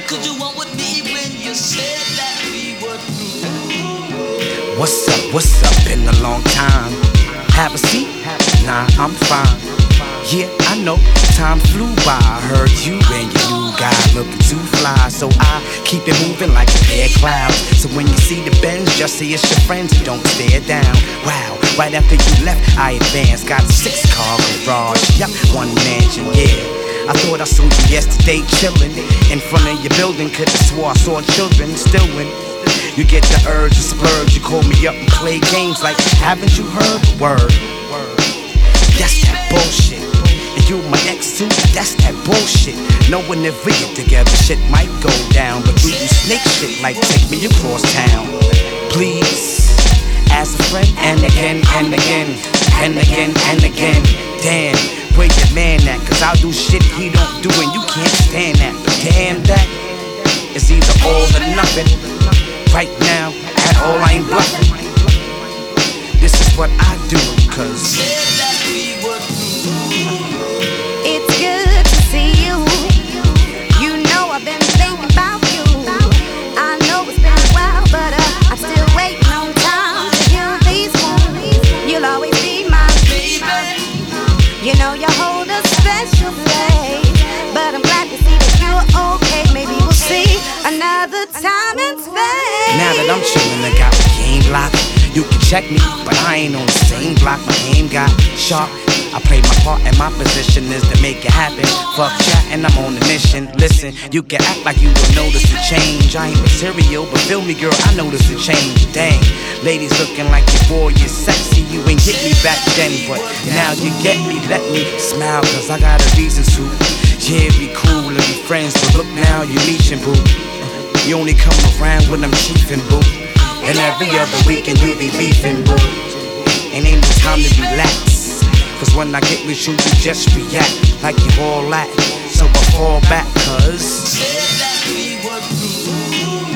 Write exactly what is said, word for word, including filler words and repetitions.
Could you walk with me when you said that we were through? What's up, what's up, been a long time. Have a seat? Nah, I'm fine. Yeah, I know, time flew by. I heard you and your new guy looking too fly, so I keep it moving like a pair of clouds. So when you see the Benz, just say it's your friends and don't stare down. Wow, right after you left, I advanced. Got a six-car garage, yup, one mansion, yeah. I thought I saw you yesterday chillin' in front of your building. Could've swore I saw children still when you get the urge to splurge. You call me up and play games like, haven't you heard? Word, that's that bullshit. And you my ex too, that's that bullshit. Knowing if we get together, shit might go down. But do you snake shit like take me across town? Please, as a friend, and again, and again, and again, and again. Damn, where your man at? Cause I'll do shit he don't do and you can't stand that. But damn that, it's either all or nothing. Right now, at all I ain't bluffing. This is what I do, cause it's good to see you. You know I've been thinking about you. I know it's been a while, but uh, I'm still waiting on time to heal these wounds. You'll always be my baby. You know you hold a special place, but I'm glad to see that you're okay. Maybe we'll see another time and space. Now that I'm chillin', I got my game locked. You can check me, but I ain't on the same block. My aim got sharp. I play my part and my position is to make it happen. Fuck chatting, I'm on a mission. Listen, you can act like you don't notice the change. I ain't material, but feel me, girl, I notice the change. Dang, ladies looking like your boy, you're sexy. You ain't hit me back then, but now you get me. Let me smile, cause I got a reason to. Yeah, be cool and be friends, but look now, you leeching, boo. You only come around when I'm chiefin', boo. And every other weekend you be beefing, boo. And ain't no time to relax. Cause when I get with you, you just react like you all at. So I fall back, cause